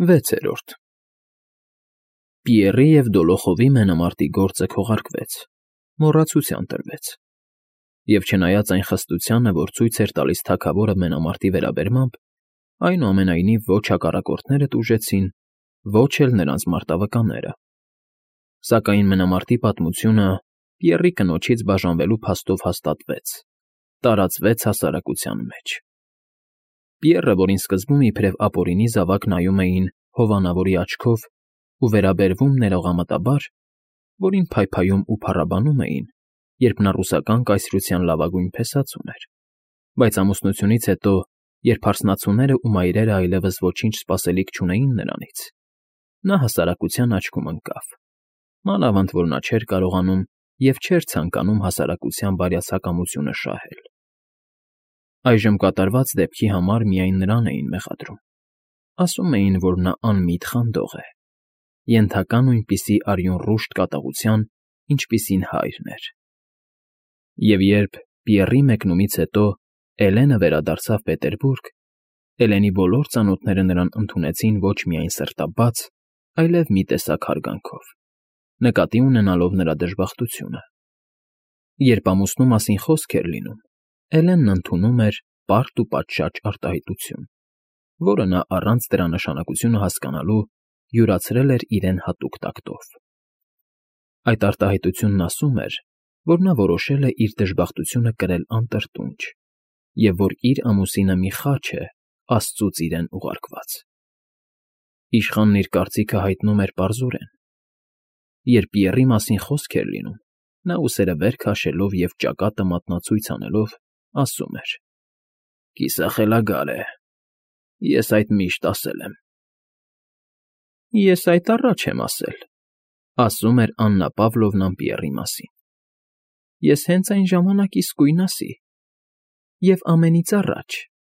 6. Պիեռի և Դոլոխովի մենամարտի գործը քողարկվեց, մոռացության տրվեց, և չնայած այն խստությանը, որ ցույց էր տալիս թագավորը մենամարտի վերաբերմամբ, այնուամենայնիվ ոչ հակառակորդները տուժեցին, ոչ էլ նրանց մարտավկանները։ Սակայն մենամարտի պատմությունը Պիեռի կնոջից բաժանվելու փաստով հաստատվեց, տարածվեց հասարակության մեջ։ Պիեռը, որին սկզբում իբրև ապօրինի զավակ նայում էին հովանավորի աչքով ու վերաբերվում ներողամտաբար, որին փայփայում ու փառաբանում էին, երբ նա ռուսական կայսրության լավագույն փեսած ուներ, բայց ամուսնությունից հետո, երբ հարսնացուները ու մայրերը այլևս ոչինչ սպասելիք չունեին նրանից, նա հասարակության աչքում ընկավ, մանավանդ որ նա չէր կարողանում և չէր ցանկանում հասարակության բարյացակամությունը շահել։ Այժմ կատարված դեպքի համար միայն նրան էին մեղադրում, ասում էին, որ նա անմիտ խանդող է, ենթակա նույնպիսի արյունռուշտ կատաղության, ինչպիսին հայրն էր։ Եվ երբ Պիեռի մեկնումից հետո Էլենը վերադարձավ Պետերբուրգ, Էլենի բոլոր ծանոթները նրան ընդունեցին ոչ միայն սրտաբաց, այլև մի տեսակ հարգանքով, նկատի ունենալով նրա դժբախտությունը։ Երբ ամուսնու մասին խոսք էր լինում, Էլենն ընդունում էր պարտ ու պատշաճ արտահայտություն, որը նա առանց դրա նշանակությունը հասկանալու յուրացրել էր իրեն հատուկ տակտով։ Այդ արտահայտությունն ասում էր, որ նա որոշել է իր դժբախտությունը կրել անտրտունջ և որ իր ամուսինը մի խաչ է Աստծուց իրեն ուղարկված։ Իշխանն իր կարծիքը հայտնում էր պարզորեն։ Երբ Պիեռի մասին խոսք էր լինում, նա ուսերը վեր քաշելով և ճակատը մատնացույց անելով, ասում էր. «Կիսախելագար է, ես այդ միշտ ասել եմ»։ «Ես այդ առաջ եմ ասել», ասում էր Աննա Պավլովնան Պիեռի մասին։ «Ես հենց այն ժամանակ իսկույն ասի, և ամենից առաջ»։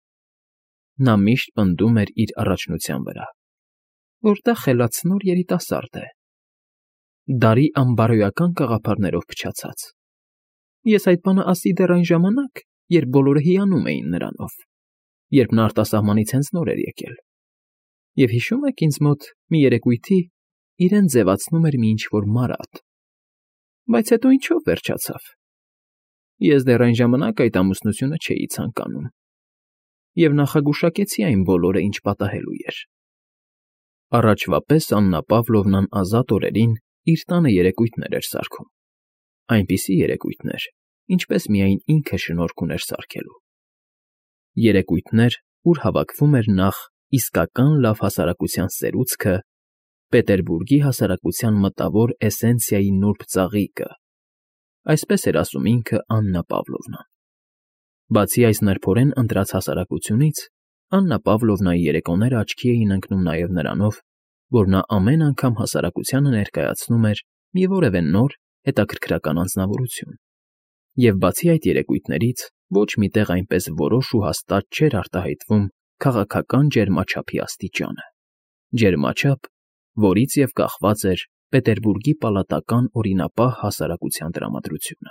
Նա միշտ պնդում էր իր առաջնության վրա, որ դա խելացնոր երիտասարդ է, դարի անբարոյական կաղապարներով փչացած։ Ես այդ բանը ասի դեռ այն ժամանակ, երբ բոլորը հիանում էին նրանով, երբ նա արտասահմանից հենց նոր էր եկել։ Եվ հիշում եք ինձ մոտ մի երեկույթի իրեն ձևացնում էր մի ինչ֊որ մարդ։ Բայց հետո ինչո՞վ վերջացավ։ Ես դեռ այն ժամանակ այդ ամուսնությունը չէի ցանկանում։ Եվ նախագուշակեցի այն բոլորը, ինչ պատահելու էր։ Առաջվա պես Աննա Պավլովնան ազատ օրերին իր տանը երեկույթներ էր սարքում։ Այնպիսի երեկույթներ, ինչպես միայն ինքը շնորհք ուներ սարքելու։ Երեկույթներ, ուր հավաքվում էր նախ իսկական լավ հասարակության սերուցքը, Պետերբուրգի հասարակության մտավոր էսենցիայի նուրբ ծաղիկը, այսպես էր ասում ինքը Աննա Պավլովնան։ Բացի այս նրբորեն ընտրած հասարակությունից, Աննա Պավլովնայի երեկոները աչքի էին ընկնում նաև նրանով, որ նա ամեն անգամ հասարակությանը ներկայացնում էր մի որևէ նոր, հետաքրքրական անձնավորություն։ Եվ բացի այդ երեկույթներից ոչ մի տեղ այնպես որոշ ու հաստատ չէր արտահայտվում քաղաքական ջերմաչափի աստիճանը, ջերմաչափ, որից և կախված էր Պետերբուրգի պալատական օրինապահ հասարակության տրամադրությունը։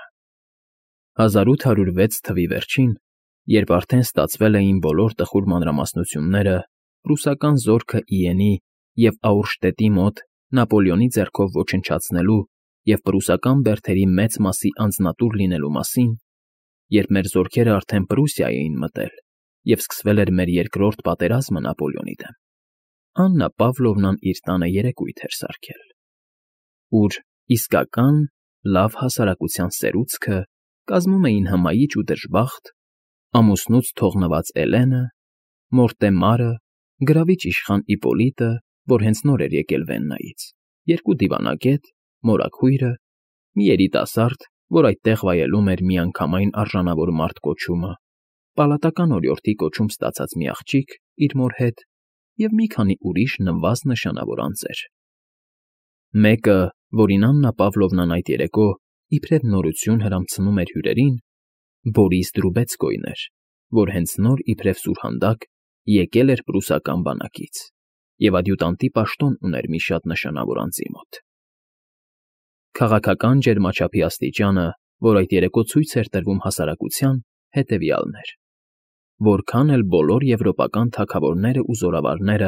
1806 թվականի վերջին, երբ արդեն ստացվել էին բոլոր տխուր մանրամասնությունները, ռուսական զորքը Իենի և Աուռշտետի մոտ Նապոլեոնի ձեռքով ոչնչացնելու և պրուսական բերդերի մեծ մասի անձնատուր լինելու մասին, երբ մեր զորքերը արդեն Պրուսիա էին մտել և սկսվել էր մեր երկրորդ պատերազմը Նապոլեոնի դեմ, Աննա Պավլովնան իր տանը երեկույթ էր սարքել, ուր իսկական լավ հասարակության սերուցքը կազմում էին հմայիչ ու դժբախտ, ամուսնուց թողնված Էլենը, Մորտեմարը, գրավիչ իշխան Իպոլիտը, որ հենց նոր էր եկել Վեննայից, երկու դիվանագետ, մորաքույրը, մի երիտասարդ, որ այդտեղ վայելում էր միանգամայն արժանավոր մարդ կոչումը, պալատական օրիորդի կոչում ստացած մի աղջիկ իր մոր հետ և մի քանի ուրիշ նվազ նշանավոր անձեր։ Մեկը, որին Աննա Պավլովնան այդ երեկո իբրև նորություն հրամցնում էր հյուրերին, Բորիս Դրուբեցկոյն էր, որ հենց նոր իբրև սուրհանդակ եկել էր պրուսական բանակից և ադյուտանտի պաշտոն ուներ մի շատ նշանավոր անձի մոտ։ Քաղաքական ջերմաչափի աստիճանը, որ այդ երեկո ցույց էր տրվում հասարակության, հետևյալն էր. որքան էլ բոլոր եվրոպական թագավորները ու զորավարները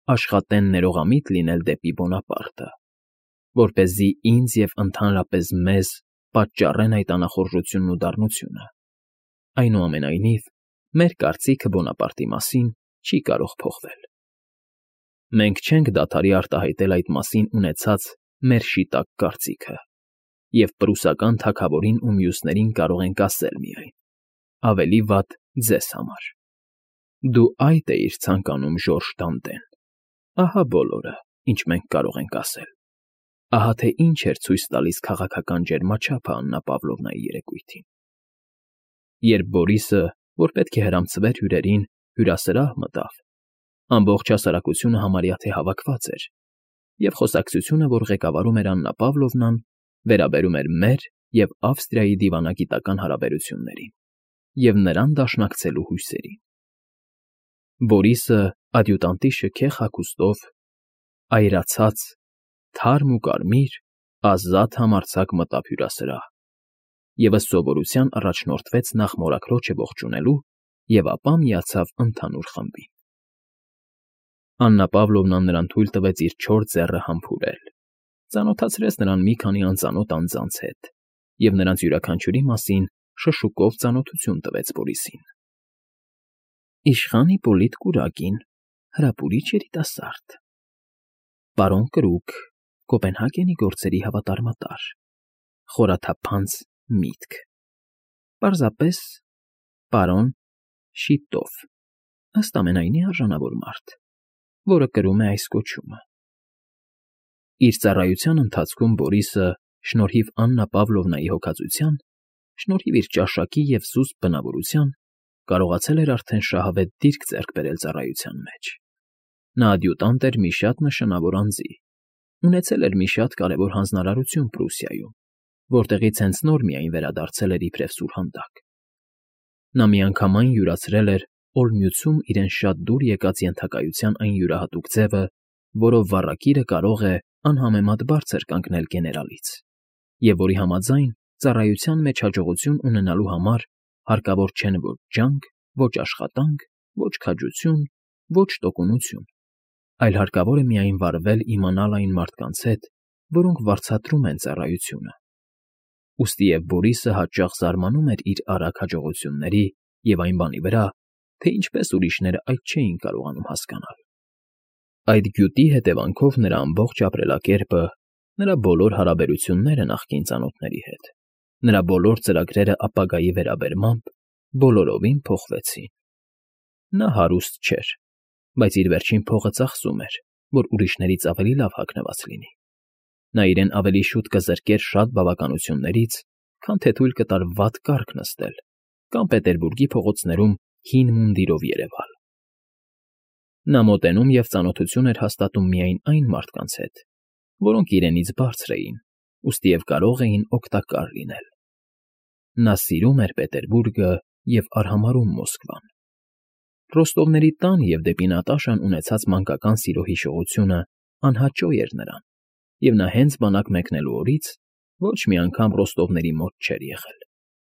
աշխատեն ներողամիտ լինել դեպի Բոնապարտը, որպեսզի ինձ և ընդհանրապես մեզ պատճառեն այդ անախորժությունն ու դառնությունը։ Այնուամենայնիվ, մեր կարծիքը Բոնապարտի մասին չի կարող փոխվել։ Մենք չենք դադարի արտահայտել այդ մասին ունեցած մեր շիտակ կարծիքը, և պրուսական թագավորին ու մյուսներին կարող ենք ասել միայն. ավելի վատ ձեզ համար։ Դու այդ էիր ցանկանում, Ժորժ Դանտեն։ Ահա բոլորը, ինչ մենք կարող ենք ասել։ Ահա թե ինչ էր ցույց տալիս քաղաքական ջերմաչափը Աննա Պավլովնայի երեկույթին։ Երբ Բորիսը, որ պետք է հրամցվեր հյուրերին, հյուրասրահ մտավ, ամբողջ հասարակությունը համարյա թե հավաքված էր, և խոսակցությունը, որ ղեկավարում էր Աննա Պավլովնան, վերաբերում էր մեր և Ավստրիայի դիվանագիտական հարաբերություններին և նրան դաշնակցելու հույսերին։ Բորիսը ադյուտանտի շքեղ հագուստով, այրացած, թարմ ու կարմիր, ազատ համարձակ մտավ հյուրասրահ և ըստ սովորության առաջնորդվեց նախ մորաքրոջը ողջունելու և ապա միացավ ընդհանուր խմբին։ Աննա Պավլովնան նրան թույլ տվեց իր չոր ձեռը համբուրել, ծանոթացրեց նրան մի քանի անծանոթ անձանց հետ և նրանց յուրաքանչյուրի մասին շշուկով ծանոթություն տվեց Բորիսին։ Իշխան Հիպոլիտ Կուրակին, հրապուրիչ երիտասարդ, պարոն Կրուկ, Կոպենհագենի գործերի հավատարմատար, խորաթափանց միտք, պարզապես պարոն Շիտով, ըստ ամենայնի արժանավոր մարդ, որը կրում է այս կոչումը։ Իր ծառայության ընթացքում Բորիսը, շնորհիվ Աննա Պավլովնայի հոգածության, շնորհիվ իր ճաշակի և սուստ բնավորության, կարողացել էր արդեն շահավետ դիրք ձեռք բերել ծառայության մեջ։ Նա ադյուտանտ էր մի շատ նշանավոր անձի, ունեցել էր մի շատ կարևոր հանձնարարություն Պրուսիայում, որտեղից հենց նոր միայն վերադարձել էր իբրև սուրհանդակ։ Նա միանգամայն յուրացրել էր Օլմյուցում իրեն շատ դուր եկած ենթակայության այն յուրահատուկ ձևը, որով վառակիրը կարող է անհամեմատ բարձր կանգնել գեներալից, և որի համաձայն ծառայության մեջ հաջողություն ունենալու համար հարկավոր չեն ոչ ջանք, ոչ աշխատանք, ոչ քաջություն, ոչ տոկունություն, այլ հարկավոր է միայն վարվել իմանալ այն մարդկանց հետ, որոնք վարձատրում են ծառայությունը։ Ուստի և Բորիսը հաճախ զարմանում էր իր արագ հաջողությունների և այն բանի վրա, թե ինչպես ուրիշները այդ չէին կարողանում հասկանալ։ Այդ գյուտի հետևանքով նրա ամբողջ ապրելակերպը, նրա բոլոր հարաբերությունները նախկին ծանոթների հետ, նրա բոլոր ծրագրերը ապագայի վերաբերմամբ բոլորովին փոխվեցին։ Նա հարուստ չէր, բայց իր վերջին փողը ծախսում էր, որ ուրիշներից ավելի լավ հագնված լինի։ Նա իրեն ավելի շուտ կզրկեր շատ բավականություններից, քան թե թույլ կտար վատ կառք նստել կամ Պետերբուրգի փողոցներում հին մունդիրով երևալ։ Նա մոտենում և ծանոթություն էր հաստատում միայն այն մարդկանց հետ, որոնք իրենից բարձր էին, ուստի և կարող էին օգտակար լինել։ Նա սիրում էր Պետերբուրգը և արհամարհում Մոսկվան։ Ռոստովների տան և դեպի Նատաշան ունեցած մանկական սիրո հիշողությունը անհաճո էր նրան, և նա հենց բանակ մեկնելու օրից ոչ մի անգամ Ռոստովների մոտ չէր եղել։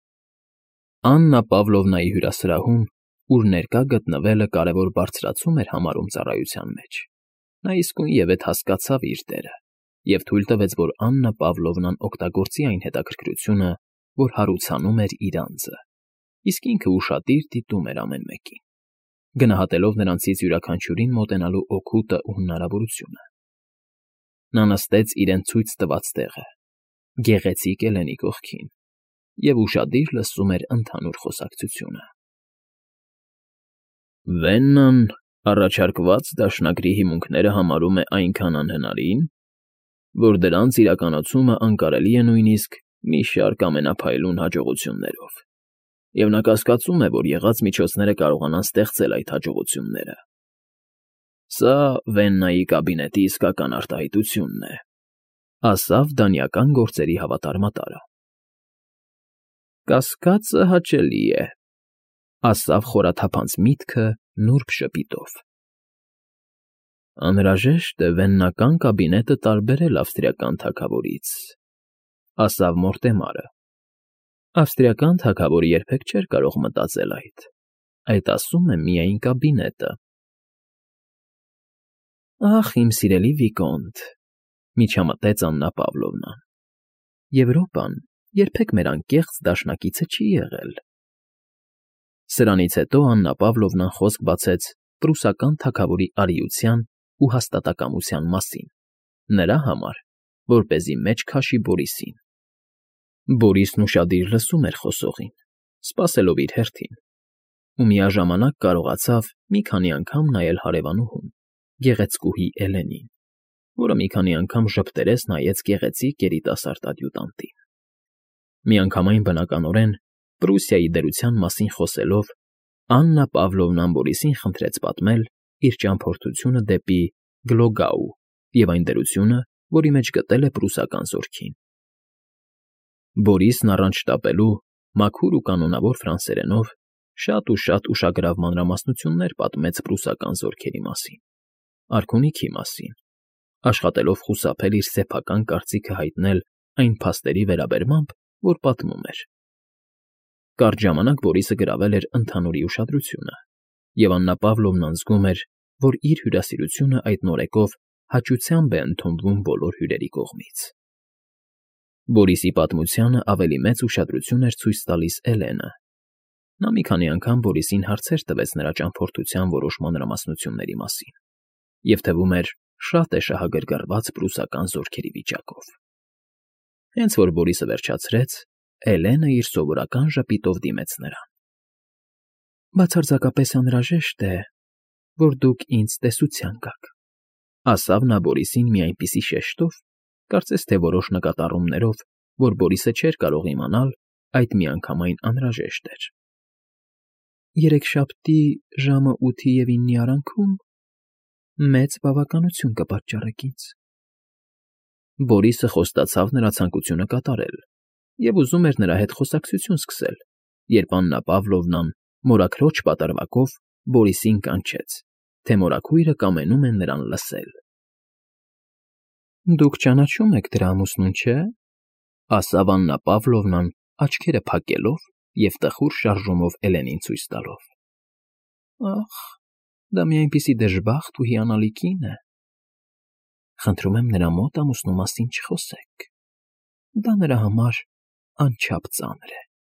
Աննա Պավլովնայի հյուրասրահում, ուր ներկա գտնվելը կարևոր բարձրացում էր համարում ծառայության մեջ, նա իսկույնևեթ հասկացավ իր դերը և թույլ տվեց, որ Աննա Պավլովնան օգտագործի այն հետաքրքրությունը, որ հարուցանում էր իր անձը, իսկ ինքը ուշադիր դիտում էր ամեն մեկին, գնահատելով նրանցից յուրաքանչյուրին մոտենալու օգուտը ու հնարավորությունը։ Նա նստեց իրեն ցույց տված տեղը, գեղեցիկ Էլենի կողքին, և ուշադիր լսում էր ընդհանուր խոսակցությունը։ Վեննան առաջարկված դաշնագրի հիմունքները համարում է այնքան անհնարին, որ դրանց իրականացումը անկարելի է նույնիսկ մի շարք ամենափայլուն հաջողություններով, և նա կասկածում է, որ եղած միջոցները կարողանան ստեղծել այդ հաջողությունները։ Սա Վեննայի կաբինետի իսկական արտահայտությունն է, ասավ դանիական գործերի հավատարմատարը։ Կասկածը հաճելի է, ասավ խորաթափանց միտքը նուրբ շպիտով։ Անհրաժեշտ է վեննական կաբինետը տարբերել ավստրիական թագավորից, ասավ Մորտեմարը։ Ավստրիական թագավորը երբեք չէր կարող մտածել այդ ասում է միայն կաբինետը։ Ախ, իմ սիրելի Վիկոնտ, միջամտեց Աննա Պավլովնան։ Եվրոպան երբեք մեր անկեղծ դաշնակիցը չի եղել։ Սրանից հետո Աննա Պավլովնան խոսք բացեց պրուսական թագավորի արիության ու հաստատակամության մասին, նրա համար, որպեսզի մեջ քաշի Բորիսին։ Բորիսն ուշադիր լսում էր խոսողին, սպասելով իր հերթին, ու միաժամանակ կարողացավ մի քանի անգամ նայել հարևանուհուն, գեղեցկուհի Էլենին, որը մի քանի անգամ ժպտերես նայեց գեղեցիկ երիտասարդ ադյուտանտին։ Միանգամայն բնականորեն Պրուսիայի դերության մասին խոսելով, Աննա Պավլովնան Բորիսին խնդրեց պատմել իր ճամփորդությունը դեպի Գլոգաու և այն դերությունը, որի մեջ գտել է պրուսական զորքին։ Բորիսն առանց շտապելու մաքուր ու կանոնավոր ֆրանսերենով շատ ու շատ ուշագրավ մանրամասնություններ պատմեց պրուսական զորքերի մասին, արքունիքի մասին, աշխատելով խուսափել իր սեփական կարծիքը հայտնել այն փաստերի վերաբերմամբ, որ պատմում էր։ Կարճ ժամանակ Բորիսը գրավել էր ընդհանուրի ուշադրությունը, և Աննա Պավլովնան զգում էր, որ իր հյուրասիրությունը այդ նորեկով հաճությամբ է ընդունվում բոլոր հյուրերի կողմից։ Բորիսի պատմությանը ավելի մեծ ուշադրություն էր ցույց տալիս Էլենը։ Նա մի քանի անգամ Բորիսին հարցեր տվեց նրա ճամփորդության որոշ մանրամասնությունների մասին, և թվում էր շատ է շահագրգռված պրուսական զորքերի վիճակով։ Հենց որ Բորիսը վերջացրեց, Էլենը իր սովորական ժպիտով դիմեց նրան։ Բացարձակապես անհրաժեշտ է, որ դուք ինձ տեսության գաք, ասավ նա Բորիսին մի այնպիսի շեշտով, կարծես թե որոշ նկատառումներով, որ Բորիսը չէր կարող իմանալ, այդ միանգամայն անհրաժեշտ էր։ Երեքշաբթի ժամը 8:09 արանքում մեծ բավականություն կպատճառեք ինձ։ Բորիսը խոստացավ նրա ցանկությունը կատարել և ուզում էր նրա հետ խոսակցություն սկսել, երբ Աննա Պավլովնան մորաքրոջ պատրվակով Բորիսին կանչեց, թե մորաքույրը կամենում է նրան լսել։ Դուք ճանաչում եք դրա ամուսնուն, չէ՞, ասավ Աննա Պավլովնան աչքերը փակելով և տխուր շարժումով Էլենին ցույց տալով։ Ախ, դա մի այնպիսի դժբախտ ու հիանալի կին է։ Խնդրում եմ նրա մոտ ամուսնու մասին չխոսեք։ Դա նրա համար անչափ ծանր է։